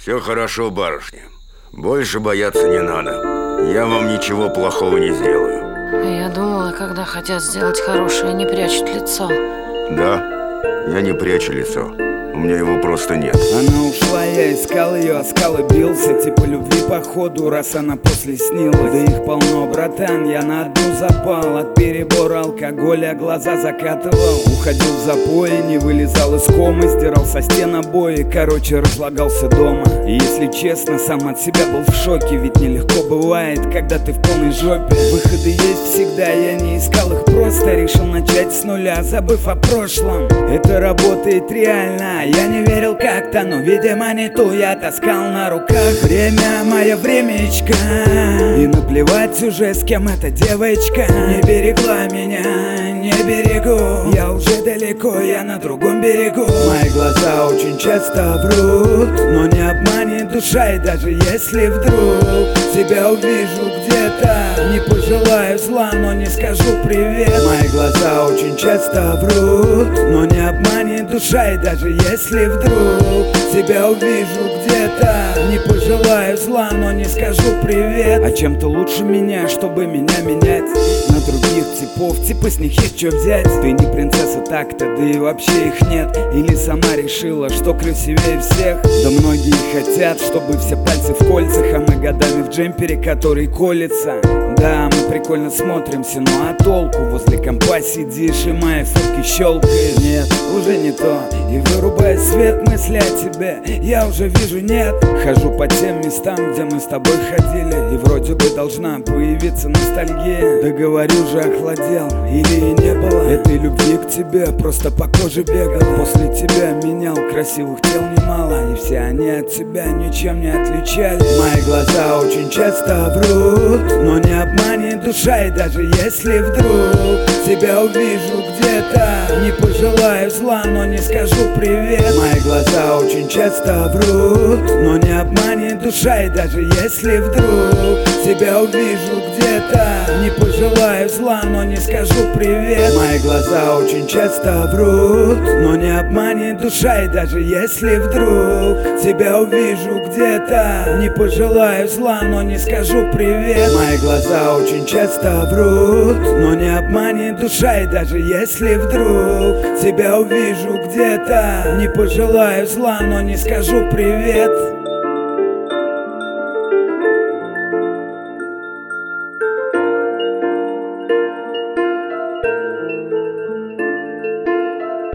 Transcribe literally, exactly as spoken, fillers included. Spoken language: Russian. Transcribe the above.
Все хорошо, барышня. Больше бояться не надо. Я вам ничего плохого не сделаю. Я думала, когда хотят сделать хорошее, не прячут лицо. Да, я не прячу лицо. У меня его просто нет. Она ушла, я искал ее, а скалы бился. Типа любви походу, раз она после снилась. Да их полно, братан, я на одну запал. От перебора алкоголя глаза закатывал. Уходил в запои, не вылезал из комы. Сдирал со стен обои, короче разлагался дома. И если честно, сам от себя был в шоке. Ведь нелегко бывает, когда ты в полной жопе. Выходы есть всегда, я не искал их просто. Решил начать с нуля, забыв о прошлом. Это работает реально. Я не верил как-то, но видимо не ту я таскал на руках. Время, мое времечко. И наплевать уже, с кем эта девочка. Не берегла меня, не берегу. Я уже далеко, я на другом берегу. Мои глаза очень часто врут, но не обманет душа. И даже если вдруг тебя увижу где-то, не пожелаю зла, но не скажу привет. Мои глаза очень часто врут, но не обманет душа. И даже если вдруг тебя увижу где-то, не пожелаю зла, но не скажу привет. А чем-то лучше меня, чтобы меня менять на других типов, типа с них есть что взять. Ты не принцесса так-то, да и вообще их нет. Или сама решила, что красивее всех. Да многие хотят, чтобы все пальцы в кольцах, а мы годами в джемпере, который колется. Да, мы прикольно смотримся, ну а толку? Возле компа сидишь и мои фотки щелкаешь. Нет, уже не то. И вырубая свет, мысли о тебе я уже вижу нет. Хожу по тем местам, где мы с тобой ходили, и вроде бы должна появиться ностальгия. Да говорю же, охладел, или и не было этой любви к тебе, просто по коже бегал. После тебя менял красивых тел немало, и все они от тебя ничем не отличались. Мои глаза очень часто врут, но не обманет душа. И даже если вдруг тебя увижу где-то, не пожелаю зла, но не скажу привет. Мои глаза очень часто врут, но не обманет душа. И даже если вдруг тебя увижу где-то, не пожелаю зла, но не скажу привет. Мои глаза очень часто врут, но не обманет душа. И даже если вдруг тебя увижу где-то, не пожелаю зла, но не скажу привет. Мои глаза очень часто врут, но не обманет душа. И даже если вдруг тебя увижу где-то, не пожелаю зла, но не скажу привет.